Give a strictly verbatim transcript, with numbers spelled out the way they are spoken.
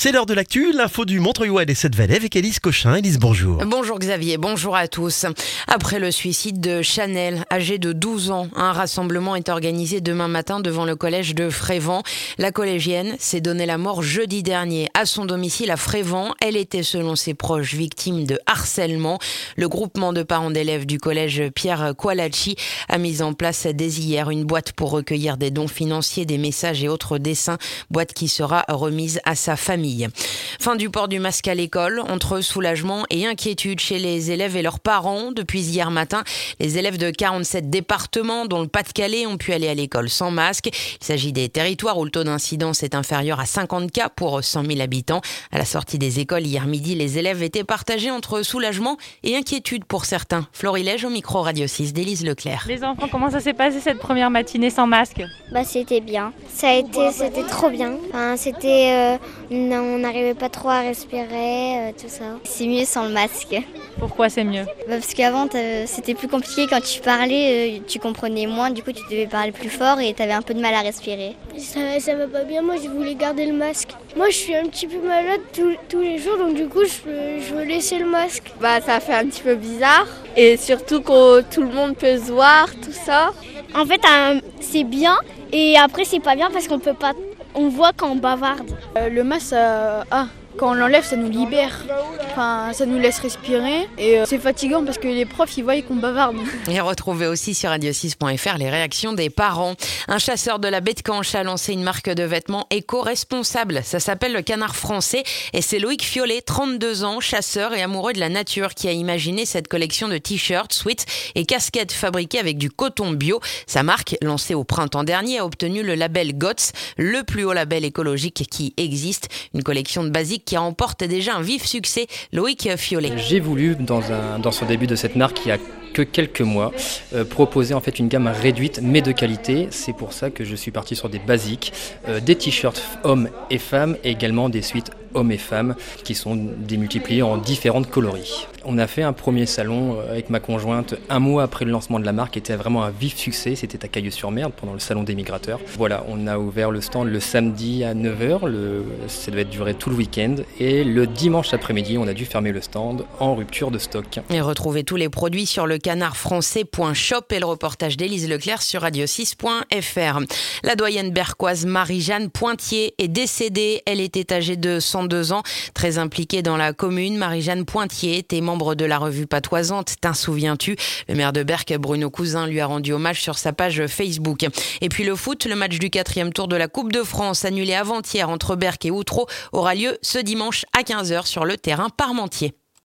C'est l'heure de l'actu, l'info du Montreuil-Ouest et Cette-Valais avec Élise Cochin. Élise, bonjour. Bonjour Xavier, bonjour à tous. Après le suicide de Chanel, âgée de douze ans, un rassemblement est organisé demain matin devant le collège de Frévent. La collégienne s'est donné la mort jeudi dernier à son domicile à Frévent. Elle était, selon ses proches, victime de harcèlement. Le groupement de parents d'élèves du collège Pierre Qualacci a mis en place dès hier une boîte pour recueillir des dons financiers, des messages et autres dessins. Boîte qui sera remise à sa famille. Fin du port du masque à l'école, entre soulagement et inquiétude chez les élèves et leurs parents. Depuis hier matin, les élèves de quarante-sept départements, dont le Pas-de-Calais, ont pu aller à l'école sans masque. Il s'agit des territoires où le taux d'incidence est inférieur à cinquante cas pour cent mille habitants. À la sortie des écoles hier midi, les élèves étaient partagés entre soulagement et inquiétude pour certains. Florilège au micro Radio six d'Élise Leclerc. Les enfants, comment ça s'est passé cette première matinée sans masque ? Bah c'était bien. Ça a été, c'était trop bien. Enfin, c'était, euh, on n'arrivait pas trop à respirer, euh, tout ça. C'est mieux sans le masque. Pourquoi c'est mieux ? Bah parce qu'avant c'était plus compliqué quand tu parlais, euh, tu comprenais moins, du coup tu devais parler plus fort et tu avais un peu de mal à respirer. Ça, ça va pas bien, moi je voulais garder le masque. Moi je suis un petit peu malade tous, tous les jours, donc du coup je, je veux laisser le masque. Bah ça fait un petit peu bizarre et surtout quand tout le monde peut se voir, tout ça. En fait euh, c'est bien et après c'est pas bien parce qu'on peut pas, on voit quand on bavarde. Euh, le masque, ça, ah, quand on l'enlève, ça nous libère. Enfin, ça nous laisse respirer. Et euh, c'est fatigant parce que les profs, ils voient qu'on bavarde. Et retrouvez aussi sur radio six point f r les réactions des parents. Un chasseur de la baie de Canche a lancé une marque de vêtements éco-responsable. Ça s'appelle le Canard Français. Et c'est Loïc Fiolet, trente-deux ans, chasseur et amoureux de la nature, qui a imaginé cette collection de t-shirts, sweats et casquettes fabriquées avec du coton bio. Sa marque, lancée au printemps dernier, a obtenu le label G O T S, le plus haut label écologique qui existe. Une collection de basiques qui remporte déjà un vif succès. Loïc Fiolet. J'ai voulu, dans, un, dans son début de cette marque, il y a que quelques mois, euh, proposer en fait une gamme réduite mais de qualité. C'est pour ça que je suis parti sur des basiques, euh, des t-shirts hommes et femmes et également des suites hommes et femmes qui sont démultipliés en différentes coloris. On a fait un premier salon avec ma conjointe un mois après le lancement de la marque, qui était vraiment un vif succès. C'était à Cailleux-sur-Mer pendant le salon des migrateurs. Voilà, on a ouvert le stand le samedi à neuf heures, le, ça devait durer tout le week-end. Et le dimanche après-midi, on a dû fermer le stand en rupture de stock. Et retrouvez tous les produits sur le canard français point shop et le reportage d'Élise Leclerc sur radio six point f r. La doyenne berquoise Marie-Jeanne Pointier est décédée. Elle était âgée de cent deux ans, très impliquée dans la commune. Marie-Jeanne Pointier était membre de la revue Patoisante, T'en souviens-tu ? Le maire de Berck, Bruno Cousin, lui a rendu hommage sur sa page Facebook. Et puis le foot, le match du quatrième tour de la Coupe de France, annulé avant-hier entre Berck et Outreau, aura lieu ce dimanche à quinze heures sur le terrain Parmentier.